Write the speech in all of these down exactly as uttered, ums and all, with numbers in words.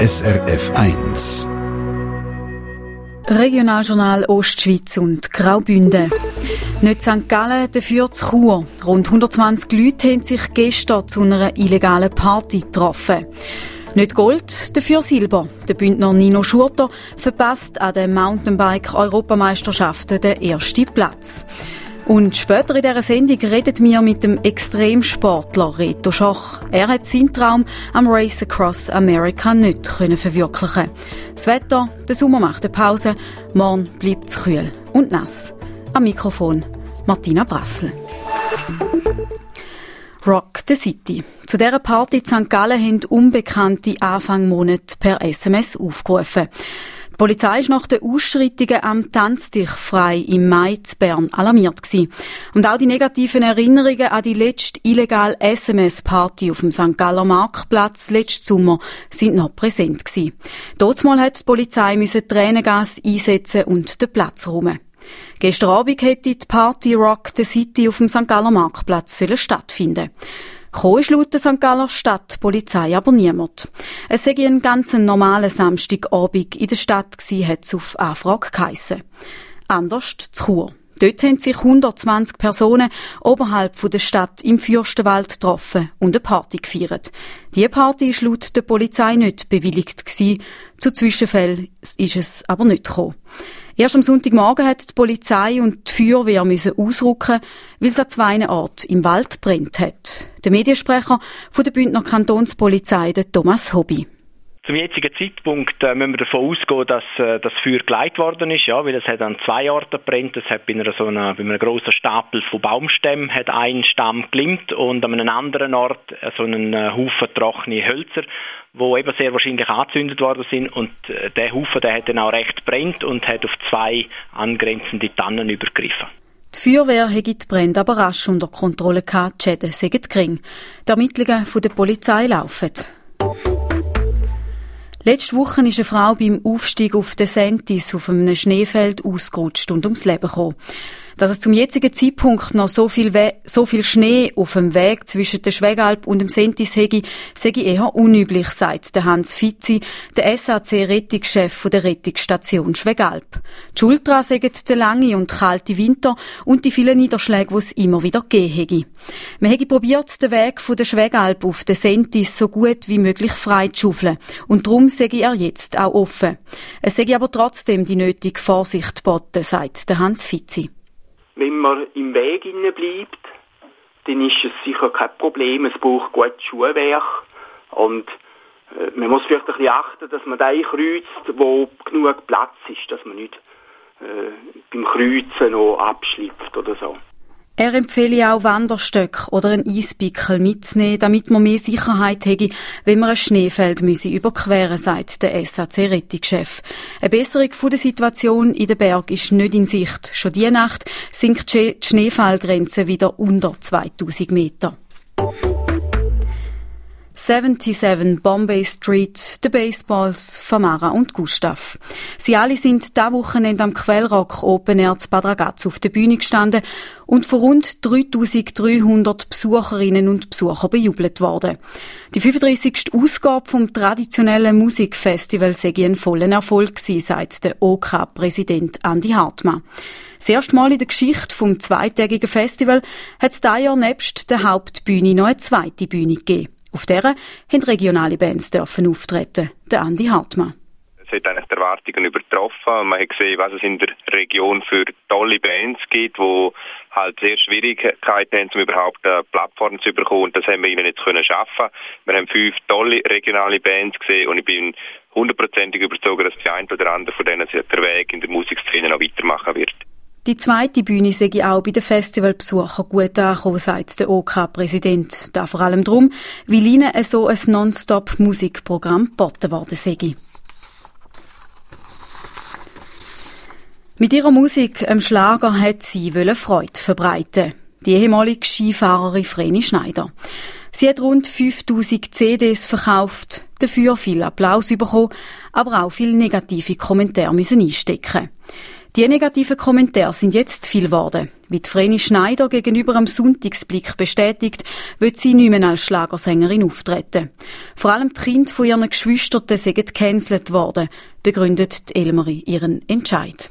S R F eins. Regionaljournal Ostschweiz und Graubünden. Nicht Sankt Gallen, dafür zu Chur. Rund hundertzwanzig Leute haben sich gestern zu einer illegalen Party getroffen. Nicht Gold, dafür Silber. Der Bündner Nino Schurter verpasst an den Mountainbike-Europameisterschaften den ersten Platz. Und später in dieser Sendung redet wir mit dem Extremsportler Reto Schoch. Er hat seinen Traum am Race Across America nicht verwirklichen. Das Wetter, der Sommer macht eine Pause, morgen bleibt es kühl und nass. Am Mikrofon Martina Brassel. Rock the City. Zu dieser Party in Sankt Gallen haben Unbekannte Anfang Monat per S M S aufgerufen. Die Polizei war nach den Ausschreitungen am Tanztich frei im Mai zu Bern alarmiert gewesen. Und auch die negativen Erinnerungen an die letzte illegale S M S-Party auf dem Sankt Galler Marktplatz letzten Sommer sind noch präsent gewesen. Dortmal hat die Polizei müssen Tränengas einsetzen und den Platz räumen. Gestern Abend hätte die Party Rock the City auf dem Sankt Galler Marktplatz stattfinden. Gekommen ist laut der Sankt Galler Stadtpolizei aber niemand. Es sei ein ganz normaler Samstagabend in der Stadt gewesen, hat es auf Anfrage geheissen. Anders zu Chur. Dort haben sich hundertzwanzig Personen oberhalb der Stadt im Fürstenwald getroffen und eine Party gefeiert. Diese Party war laut der Polizei nicht bewilligt gewesen. Zu Zwischenfällen ist es aber nicht gekommen. Erst am Sonntagmorgen hat die Polizei und die Feuerwehr müssen ausrücken, weil es an zwei Orten im Wald brennt hat. Der Mediensprecher von der Bündner Kantonspolizei, der Thomas Hobby. Zum jetzigen Zeitpunkt äh, müssen wir davon ausgehen, dass äh, das Feuer geleitet worden ist, ja, weil es hat an zwei Orten gebrannt. Es hat bei einer so einer, bei einem grossen Stapel von Baumstämmen hat ein Stamm glimmt und an einem anderen Ort äh, so einen äh, Haufen trockene Hölzer, wo eben sehr wahrscheinlich angezündet worden sind, und äh, der Haufen, der hat dann auch recht brennt und hat auf zwei angrenzende Tannen übergriffen. Die Feuerwehr hätte die Brände aber rasch unter Kontrolle gehabt, die Schäden seien gering. Die Ermittlungen von der Polizei laufen. Letzte Woche ist eine Frau beim Aufstieg auf den Sentis auf einem Schneefeld ausgerutscht und ums Leben gekommen. Dass es zum jetzigen Zeitpunkt noch so viel, We- so viel Schnee auf dem Weg zwischen der Schwegalp und dem Sentis hätte, sei eher unüblich, sagt der Hans Fitzi, der S A C-Rettungschef der Rettungsstation Schwegalp. Die Schuld daran seien der lange und kalte Winter und die vielen Niederschläge, die es immer wieder gegeben hätte. Man hätte probiert, den Weg von der Schwegalp auf den Sentis so gut wie möglich frei zu schaufeln. Und darum sei er jetzt auch offen. Es sei aber trotzdem die nötige Vorsicht geboten, sagt der Hans Fitzi. Wenn man im Weg bleibt, dann ist es sicher kein Problem. Es braucht gutes Schuhwerk. Und äh, man muss vielleicht ein bisschen achten, dass man den kreuzt, wo genug Platz ist, dass man nicht äh, beim Kreuzen noch abschlüpft oder so. Er empfehle auch Wanderstöcke oder einen Eispickel mitzunehmen, damit man mehr Sicherheit hätte, wenn man ein Schneefeld müsse überqueren, sagt der S A C-Rettungschef. Eine Besserung von der Situation in den Bergen ist nicht in Sicht. Schon diese Nacht sinkt die Schneefallgrenze wieder unter zweitausend Meter. siebenundsiebzig Bombay Street, The Baseballs, Famara und Gustav. Sie alle sind dieses Wochenende am Quellrock Open Air zu Bad Ragaz auf der Bühne gestanden und von rund dreitausenddreihundert Besucherinnen und Besuchern bejubelt worden. Die fünfunddreissigste Ausgabe vom traditionellen Musikfestival sei ein voller Erfolg gewesen, sagt der O K-Präsident Andi Hartmann. Das erste Mal in der Geschichte vom zweitägigen Festival hat es dieses Jahr nebst der Hauptbühne noch eine zweite Bühne gegeben. Auf der haben regionale Bands dürfen auftreten. Der Andi Hartmann. Es hat eigentlich die Erwartungen übertroffen. Man hat gesehen, was es in der Region für tolle Bands gibt, die halt sehr Schwierigkeiten haben, um überhaupt eine Plattform zu bekommen. Und das haben wir ihnen jetzt können schaffen. Wir haben fünf tolle regionale Bands gesehen und ich bin hundertprozentig überzeugt, dass die eine oder andere von denen der Weg in der Musikszene noch weitermachen wird. Die zweite Bühne sei auch bei den Festivalbesuchern gut angekommen, sagt der O K-Präsident. Da vor allem darum, weil ihnen so ein Non-Stop-Musikprogramm geboten worden sei. Mit ihrer Musik, einem Schlager, hat sie Freude verbreiten. Die ehemalige Skifahrerin Vreni Schneider. Sie hat rund fünftausend C Ds verkauft, dafür viel Applaus bekommen, aber auch viele negative Kommentare müssen einstecken. Die negativen Kommentare sind jetzt viel geworden. Wie die Vreni Schneider gegenüber am Sonntagsblick bestätigt, wird sie nicht mehr als Schlagersängerin auftreten. Vor allem die Kinder von ihren Geschwistern sind gecancelt worden, begründet die Elmeri ihren Entscheid.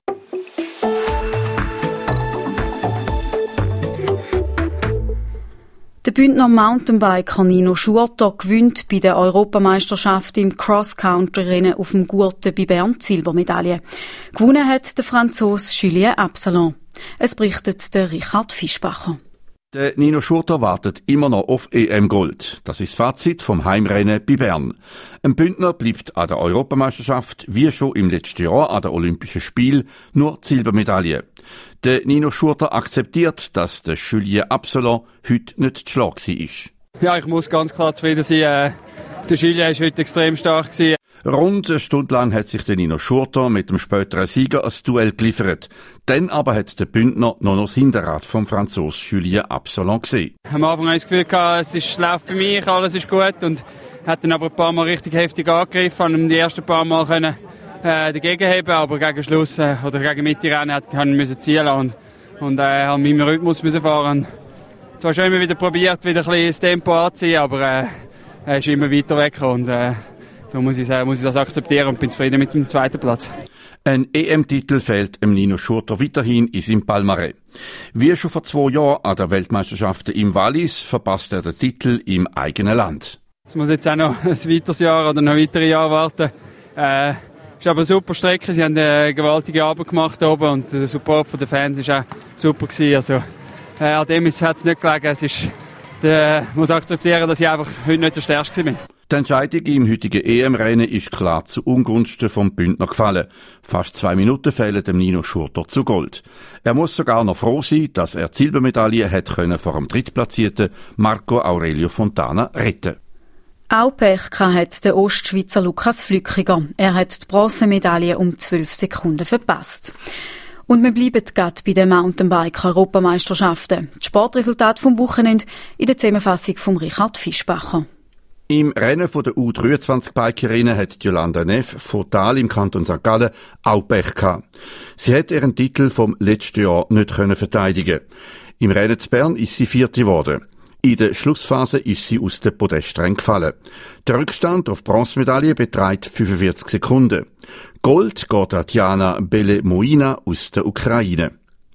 Der Bündner Mountainbiker Nino Schurter gewinnt bei der Europameisterschaft im Cross-Country-Rennen auf dem Gurten bei Bern die Silbermedaille. Gewonnen hat der Franzose Julien Absalon. Es berichtet der Richard Fischbacher. Der Nino Schurter wartet immer noch auf E M-Gold. Das ist das Fazit vom Heimrennen bei Bern. Ein Bündner bleibt an der Europameisterschaft, wie schon im letzten Jahr an den Olympischen Spielen, nur die Silbermedaille. Der Nino Schurter akzeptiert, dass der Julien Absalon heute nicht zu schlagen war. Ja, ich muss ganz klar zufrieden sein. Äh, der Julien war heute extrem stark. Rund eine Stunde lang hat sich der Nino Schurter mit dem späteren Sieger ein Duell geliefert. Dann aber hat der Bündner noch das Hinterrad vom Franzosen Julien Absalon gesehen. Am Anfang hatte ich das Gefühl, es ist, läuft für mich, alles ist gut. Und hat dann aber ein paar Mal richtig heftig angegriffen und die ersten paar Mal können, äh, dagegen heben, aber gegen Schluss äh, oder gegen Mitte Rennen hat, haben müssen ziehen und, und äh, haben meinen Rhythmus müssen fahren. Zwar schon immer wieder probiert, wieder ein bisschen das Tempo anzuziehen, aber äh, er ist immer weiter weg und äh, da muss ich, muss ich das akzeptieren und bin zufrieden mit dem zweiten Platz. Ein E M-Titel fehlt dem Nino Schurter weiterhin in seinem Palmarès. Wie schon vor zwei Jahren an der Weltmeisterschaften im Wallis verpasst er den Titel im eigenen Land. Es muss jetzt auch noch ein weiteres Jahr oder noch weitere Jahre warten. Äh, ist aber eine super Strecke. Sie haben eine gewaltige Arbeit gemacht oben und der Support von den Fans war auch super gewesen. Also, äh, an dem hat es nicht gelegen. Es ist, der muss akzeptieren, dass ich einfach heute nicht der Stärkste bin. Die Entscheidung im heutigen E M-Rennen ist klar zu Ungunsten vom Bündner gefallen. Fast zwei Minuten fehlen dem Nino Schurter zu Gold. Er muss sogar noch froh sein, dass er die Silbermedaille hat können vor dem drittplatzierten Marco Aurelio Fontana retten. Auch Pech hat der Ostschweizer Lukas Flückiger. Er hat die Bronzemedaille um zwölf Sekunden verpasst. Und wir bleiben gerade bei den Mountainbike-Europameisterschaften. Das Sportresultat vom Wochenende in der Zusammenfassung von Richard Fischbacher. Im Rennen der U dreiundzwanzig-Bikerinnen hat Jolanda Neff von Thal im Kanton Sankt Gallen auch Pech gehabt. Sie hat ihren Titel vom letzten Jahr nicht können verteidigen. Im Rennen zu Bern ist sie Vierte geworden. In der Schlussphase ist sie aus dem Podeststreng gefallen. Der Rückstand auf Bronzemedaille beträgt fünfundvierzig Sekunden. Gold geht an Diana Belemoina aus der Ukraine.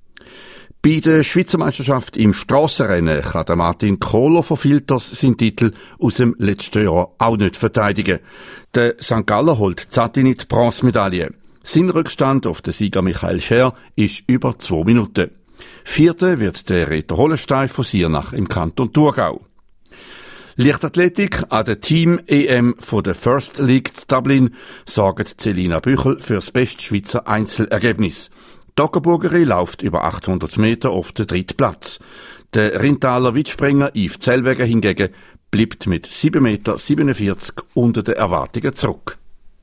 Bei der Schweizer Meisterschaft im Strassenrennen kann der Martin Kohler von Filters seinen Titel aus dem letzten Jahr auch nicht verteidigen. Der Sankt Galler holt Zattini die Bronzemedaille. Sein Rückstand auf den Sieger Michael Scher ist über zwei Minuten. Vierter wird der Reto Hollenstein von Siernach im Kanton Thurgau. Leichtathletik an der Team-E M von der First League Dublin sorgt Celina Büchel für das beste Schweizer Einzelergebnis. Die Ockerburgerin läuft über achthundert Meter auf den dritten Platz. Der Rintaler Weitspringer Yves Zellweger hingegen bleibt mit sieben Meter siebenundvierzig unter den Erwartungen zurück.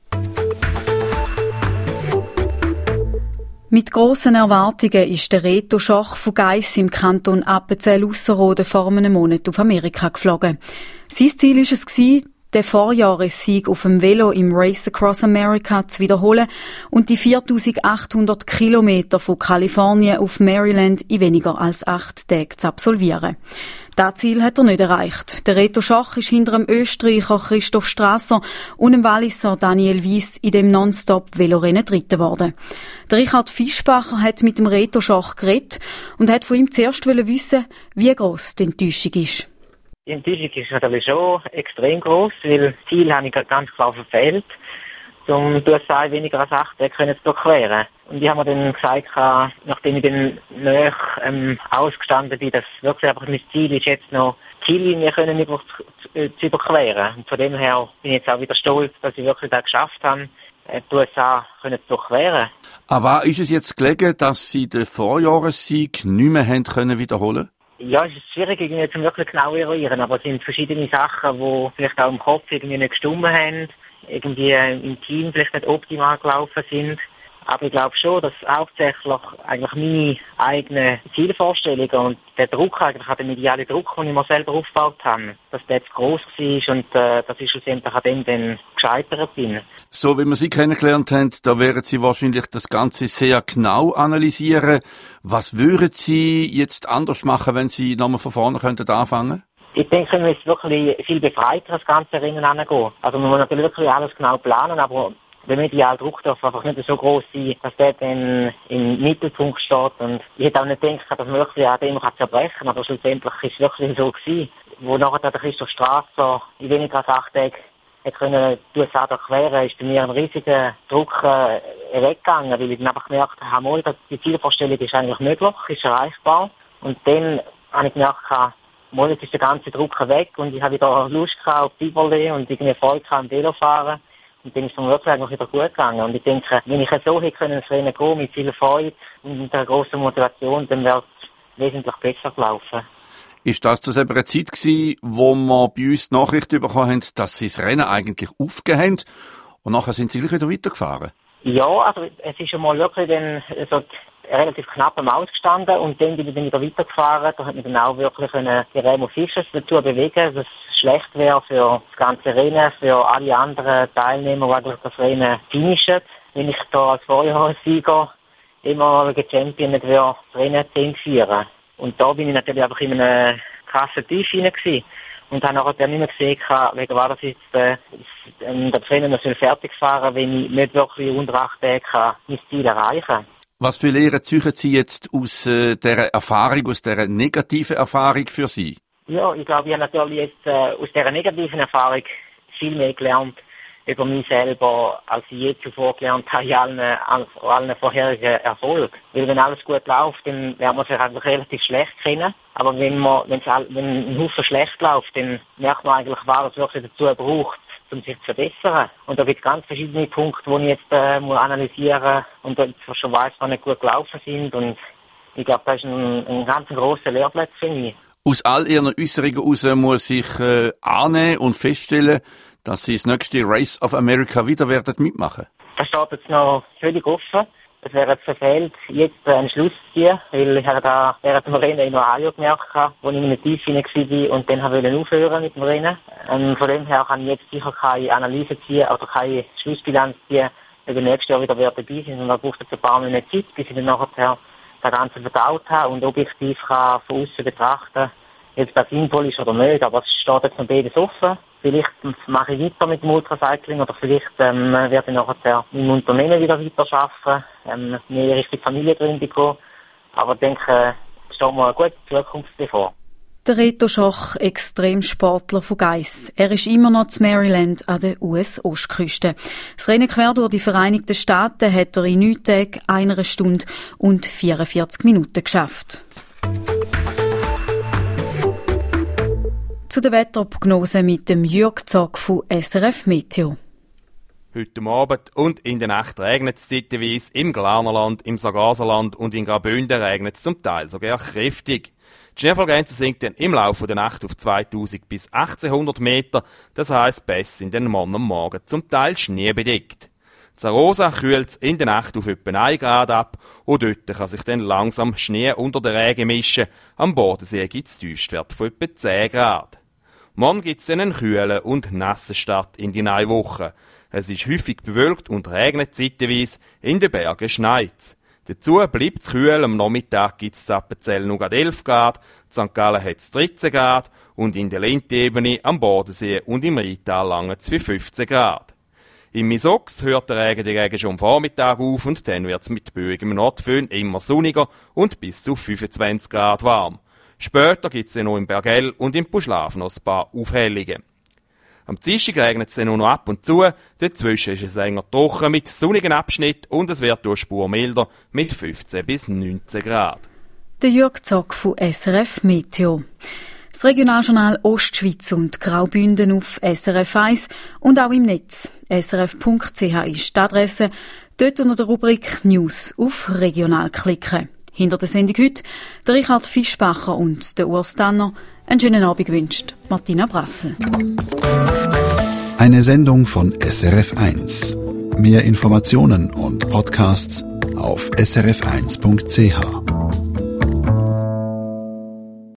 Mit grossen Erwartungen ist der Reto Schach von Geiss im Kanton Appenzell-Ausserrhoden vor einem Monat auf Amerika geflogen. Sein Ziel war es, den Vorjahressieg auf dem Velo im Race Across America zu wiederholen und die viertausendachthundert Kilometer von Kalifornien auf Maryland in weniger als acht Tagen zu absolvieren. Das Ziel hat er nicht erreicht. Der Reto Schach ist hinter dem Österreicher Christoph Strasser und dem Walliser Daniel Weiss in dem Non-Stop-Velorennen Dritter geworden. Der Richard Fischbacher hat mit dem Reto Schach geredet und hat von ihm zuerst wissen, wie gross die Enttäuschung ist. Die Enttäuschung ist natürlich schon extrem gross, weil das Ziel habe ich ganz klar verfehlt. Um durch zwei weniger als acht können zu durchqueren. Und ich habe mir dann gesagt, nachdem ich dann näher ähm, ausgestanden bin, dass wirklich einfach mein Ziel ist, jetzt noch die Ziellinie können über, zu, zu überqueren. Und von dem her bin ich jetzt auch wieder stolz, dass ich wirklich das geschafft habe, die U S A können zu durchqueren. Aber ist es jetzt gelegen, dass Sie den Vorjahressieg nicht mehr haben können wiederholen? Ja, es ist schwierig, irgendwie zum wirklich genau eruieren, aber es sind verschiedene Sachen, die vielleicht auch im Kopf irgendwie nicht gestimmt haben, irgendwie im Team vielleicht nicht optimal gelaufen sind. Aber ich glaube schon, dass hauptsächlich eigentlich meine eigenen Zielvorstellungen und der Druck, eigentlich der mediale Druck, den ich mir selber aufgebaut habe, dass der zu gross war und äh, dass ich schlussendlich an dem dann gescheitert bin. So wie wir Sie kennengelernt haben, da werden Sie wahrscheinlich das Ganze sehr genau analysieren. Was würden Sie jetzt anders machen, wenn Sie nochmal von vorne könnten anfangen? Ich denke, wir müssen wirklich viel befreiter das ganze Rennen angehen. Also man muss natürlich wirklich alles genau planen, aber der mediale Druck darf einfach nicht so groß sein, dass der dann im Mittelpunkt steht. Und ich hätte auch nicht gedacht, dass man wirklich an dem zerbrechen kann, aber schlussendlich ist es wirklich so gewesen. Wo nachher der Christoph Strasser in weniger als acht Tagen können die U S A durchqueren, ist bei mir ein riesiger Druck äh, weggegangen, weil ich dann einfach gemerkt habe, dass die Zielvorstellung ist eigentlich möglich, ist erreichbar. Und dann habe ich gemerkt, mal, jetzt ist der ganze Druck weg und ich habe wieder Lust auf Tivoli und irgendwie Freude am Velofahren. Und dann ist es mir wirklich eigentlich wieder gut gegangen. Und ich denke, wenn ich so hätte können ins Rennen gehen, mit viel Freude und mit einer grossen Motivation, dann wäre es wesentlich besser gelaufen. Ist das zu einer Zeit gewesen, wo wir bei uns die Nachricht bekommen haben, dass Sie das Rennen eigentlich aufgegeben haben und nachher sind Sie gleich wieder weitergefahren? Ja, also es ist schon mal wirklich dann so relativ knapp am Ausgestanden und dann bin ich dann wieder weitergefahren. Da hat man dann auch wirklich eine, die Remo Fischers dazu bewegen, dass es schlecht wäre für das ganze Rennen, für alle anderen Teilnehmer, die das Rennen finishen. Wenn ich da als Vorjahressieger ehemaliger Champion nicht wäre, das Rennen zehn führen. Und da bin ich natürlich einfach in einem krassen Tief hinein gewesen. Und habe nachher dann nicht mehr gesehen, wegen war das jetzt, äh, das Rennen noch fertig fahren, wenn ich nicht wirklich unter acht Tagen mein Ziel erreichen kann. Was für Lehren ziehen Sie jetzt aus äh, dieser Erfahrung, aus dieser negativen Erfahrung für Sie? Ja, ich glaube, ich habe natürlich jetzt äh, aus dieser negativen Erfahrung viel mehr gelernt über mich selber, als ich je zuvor gelernt habe, in allen, allen vorherigen Erfolgen. Weil wenn alles gut läuft, dann lernt man sich eigentlich relativ schlecht kennen. Aber wenn man, wenn's, wenn ein Haufen schlecht läuft, dann merkt man eigentlich, was es wirklich dazu braucht, um sich zu verbessern. Und da gibt es ganz verschiedene Punkte, die ich jetzt äh, muss analysieren und ich schon weiss, was nicht gut gelaufen sind. Und ich glaube, das ist ein, ein ganz grosser Lehrplatz für mich. Aus all Ihren Äußerungen heraus muss ich äh, annehmen und feststellen, dass Sie das nächste Race of America wieder werden mitmachen. Das steht jetzt noch völlig offen. Es wäre jetzt verfehlt, jetzt einen Schluss zu ziehen, weil ich habe da während dem Rennen in Ohio gemerkt habe, wo ich in einem Tief hinein war und dann wollte ich aufhören mit dem Rennen. Ähm, von dem her kann ich jetzt sicher keine Analyse ziehen oder keine Schlussbilanz ziehen, weil ich nächstes Jahr wieder dabei bin. Und da braucht es ein paar Monate Zeit, bis ich dann nachher das Ganze verdaut habe und objektiv kann von außen betrachten, ob das sinnvoll ist oder nicht. Aber es steht jetzt noch beides offen. Vielleicht mache ich weiter mit dem Ultracycling oder vielleicht ähm, werde ich nachher im Unternehmen wieder weiter arbeiten, ähm, mehr Richtung Familiengründung gehen. Aber ich denke, es steht mir eine gute Zukunft bevor. Der Reto Schoch, Extremsportler von Geiss. Er ist immer noch in Maryland an der U S-Ostküste. Das Rennen quer durch die Vereinigten Staaten hat er in neun Tagen, einer Stunde und vierundvierzig Minuten geschafft. Zu der Wetterprognose mit dem Jürg Zock von S R F Meteo. Heute Abend und in der Nacht regnet es zeitweise im Glarnerland, im Sargaserland und in Graubünden regnet es zum Teil sogar kräftig. Die Schneefallgrenze sinkt dann im Laufe der Nacht auf zweitausend bis achtzehnhundert Meter, das heisst, Pässe sind dann morgen am Morgen zum Teil schneebedeckt. Zarosa kühlt es in der Nacht auf etwa ein Grad ab und dort kann sich dann langsam Schnee unter den Regen mischen. Am Bodensee gibt es Tiefstwerte von etwa zehn Grad. Morgen gibt es dann einen kühlen und nassen Start in die neue Woche. Es ist häufig bewölkt und regnet zeitweise, in den Bergen schneit's. Dazu bleibt es kühl, am Nachmittag gibt es in Appenzell noch elf Grad, in Sankt Gallen hat es dreizehn Grad und in der Lindebene, am Bodensee und im Rheintal langt es für fünfzehn Grad. Im Misox hört der Regen die Regen schon am Vormittag auf und dann wird es mit böigem Nordföhn immer sonniger und bis zu fünfundzwanzig Grad warm. Später gibt es dann noch im Bergell und im Puschlaf noch ein paar Aufhellungen. Am Dienstag regnet es dann noch ab und zu, dazwischen ist es länger trocken mit sonnigen Abschnitten und es wird durch Spur milder mit fünfzehn bis neunzehn Grad. Der Jürg Zock von S R F Meteo. Das Regionaljournal Ostschweiz und Graubünden auf S R F eins und auch im Netz. S R F Punkt C H ist die Adresse. Dort unter der Rubrik News auf Regional klicken. Hinter der Sendung heute der Richard Fischbacher und der Urs Tanner. Einen schönen Abend wünscht Martina Brassel. Eine Sendung von S R F eins. Mehr Informationen und Podcasts auf s r f eins punkt c h.